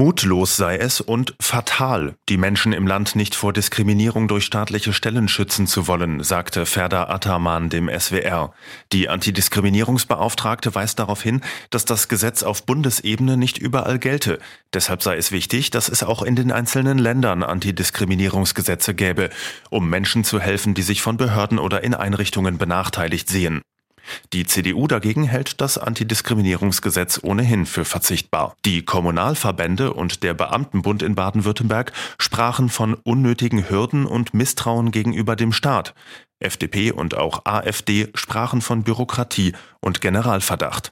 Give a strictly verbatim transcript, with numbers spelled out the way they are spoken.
Mutlos sei es und fatal, die Menschen im Land nicht vor Diskriminierung durch staatliche Stellen schützen zu wollen, sagte Ferda Ataman dem S W R. Die Antidiskriminierungsbeauftragte weist darauf hin, dass das Gesetz auf Bundesebene nicht überall gelte. Deshalb sei es wichtig, dass es auch in den einzelnen Ländern Antidiskriminierungsgesetze gäbe, um Menschen zu helfen, die sich von Behörden oder in Einrichtungen benachteiligt sehen. Die C D U dagegen hält das Antidiskriminierungsgesetz ohnehin für verzichtbar. Die Kommunalverbände und der Beamtenbund in Baden-Württemberg sprachen von unnötigen Hürden und Misstrauen gegenüber dem Staat. F D P und auch A f D sprachen von Bürokratie und Generalverdacht.